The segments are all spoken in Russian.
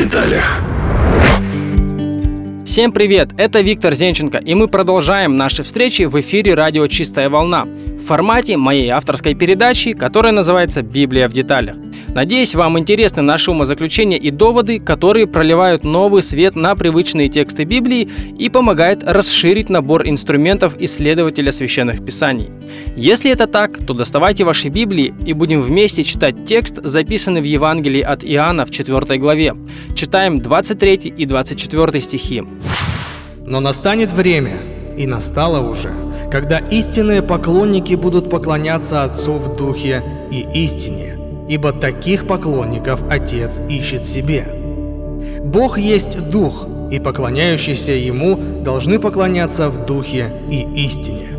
деталях. Всем привет, это Виктор Зенченко, и мы продолжаем наши встречи в эфире радио «Чистая волна» в формате моей авторской передачи, которая называется «Библия в деталях». Надеюсь, вам интересны наши умозаключения и доводы, которые проливают новый свет на привычные тексты Библии и помогают расширить набор инструментов исследователя священных писаний. Если это так, то доставайте ваши Библии и будем вместе читать текст, записанный в Евангелии от Иоанна в 4 главе. Читаем 23 и 24 стихи. «Но настанет время, и настало уже, когда истинные поклонники будут поклоняться Отцу в Духе и истине, ибо таких поклонников Отец ищет себе. Бог есть Дух, и поклоняющиеся Ему должны поклоняться в Духе и истине».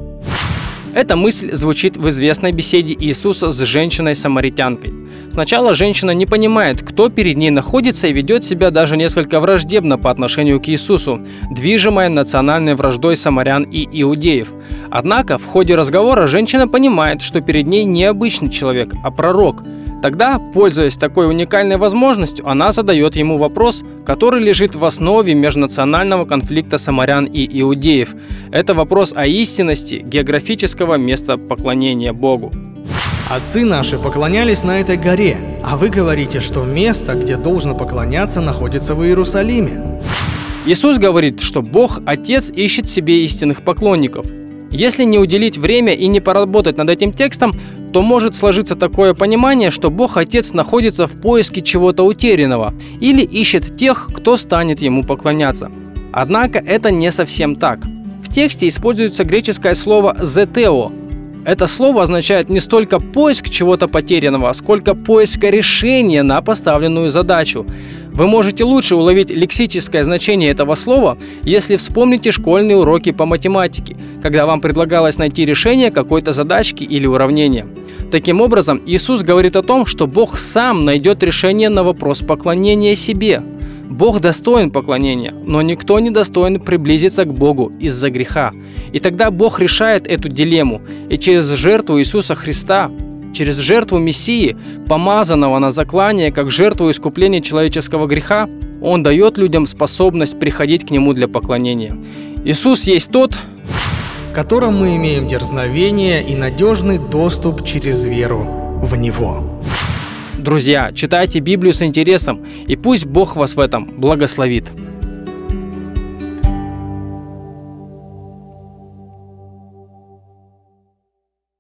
Эта мысль звучит в известной беседе Иисуса с женщиной-самаритянкой. Сначала женщина не понимает, кто перед ней находится, и ведет себя даже несколько враждебно по отношению к Иисусу, движимая национальной враждой самарян и иудеев. Однако в ходе разговора женщина понимает, что перед ней не обычный человек, а пророк. Тогда, пользуясь такой уникальной возможностью, она задает ему вопрос, который лежит в основе межнационального конфликта самарян и иудеев. Это вопрос о истинности географического места поклонения Богу. «Отцы наши поклонялись на этой горе, а вы говорите, что место, где должно поклоняться, находится в Иерусалиме». Иисус говорит, что Бог, Отец, ищет себе истинных поклонников. Если не уделить время и не поработать над этим текстом, то может сложиться такое понимание, что Бог Отец находится в поиске чего-то утерянного или ищет тех, кто станет Ему поклоняться. Однако это не совсем так. В тексте используется греческое слово «зетео». Это слово означает не столько поиск чего-то потерянного, сколько поиск решения на поставленную задачу. Вы можете лучше уловить лексическое значение этого слова, если вспомните школьные уроки по математике, когда вам предлагалось найти решение какой-то задачки или уравнения. Таким образом, Иисус говорит о том, что Бог сам найдет решение на вопрос поклонения себе. Бог достоин поклонения, но никто не достоин приблизиться к Богу из-за греха. И тогда Бог решает эту дилемму, и через жертву Иисуса Христа, через жертву Мессии, помазанного на заклание как жертву искупления человеческого греха, Он дает людям способность приходить к Нему для поклонения. Иисус есть тот, в котором мы имеем дерзновение и надежный доступ через веру в Него. Друзья, читайте Библию с интересом, и пусть Бог вас в этом благословит.